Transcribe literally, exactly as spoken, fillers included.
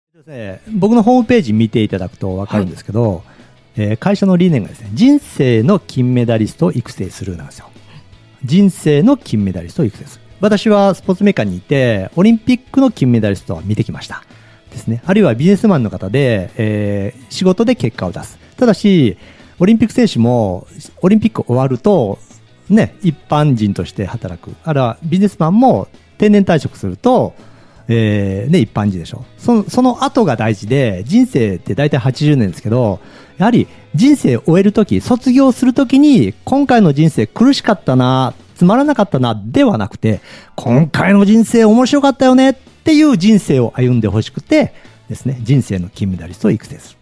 ね、僕のホームページ見ていただくと分かるんですけど、はいえー、会社の理念がですね、人生の金メダリストを育成するなんですよ。人生の金メダリストを育成する。私はスポーツメーカーにいて、オリンピックの金メダリストは見てきましたですね。あるいはビジネスマンの方で、えー、仕事で結果を出す。ただし、オリンピック選手もオリンピック終わると、ね、一般人として働く。あるいはビジネスマンも定年退職すると、えーね、一般人でしょ。その、その後が大事で、人生って大体はちじゅうねんですけど、やはり人生を終えるとき、卒業するときに、今回の人生苦しかったな、つまらなかったな、ではなくて、今回の人生面白かったよねっていう人生を歩んでほしくてですね、人生の金メダリストを育成する。